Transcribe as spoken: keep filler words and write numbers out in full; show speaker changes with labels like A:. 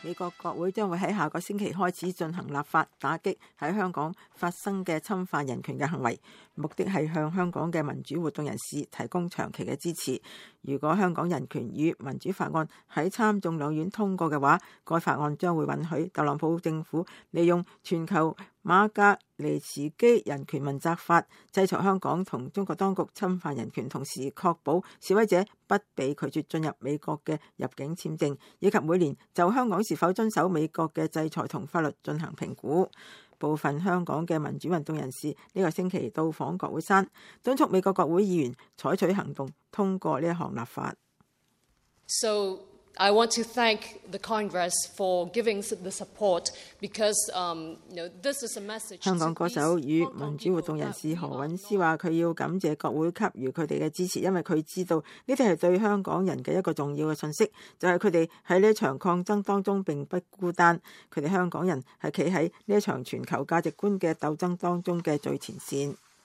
A: 美國國會將會喺下個星期開始進行立法，打擊喺香港發生嘅侵犯人權嘅行為，目的係向香港嘅民主活動人士提供長期嘅支持。如果香港人權與民主法案喺參眾兩院通過嘅話，該法案將會允許特朗普政府利用全球馬格尼茨基人權問責法制裁香港同中國當局侵犯人權，同時確保示威者不被拒絕進入美國嘅入境簽證，以及每年就香港是否遵守美國嘅制裁同法律進行評估。部分香港嘅民主運動人士呢個星期到訪國會山，敦促美國國會議員採取行動通過呢一項立法。
B: So I want to thank the Congress for giving the support because, um, you know, this is a message.
A: 香港歌手與民主活動人士何韻詩話：佢要感謝國會給予佢哋嘅支持，因為佢知道呢啲係對香港人嘅一個重要嘅信息，就係佢哋喺呢一場抗爭當中並不孤單，佢哋香港人係企喺呢一場全球價值觀嘅鬥爭當中嘅最前線。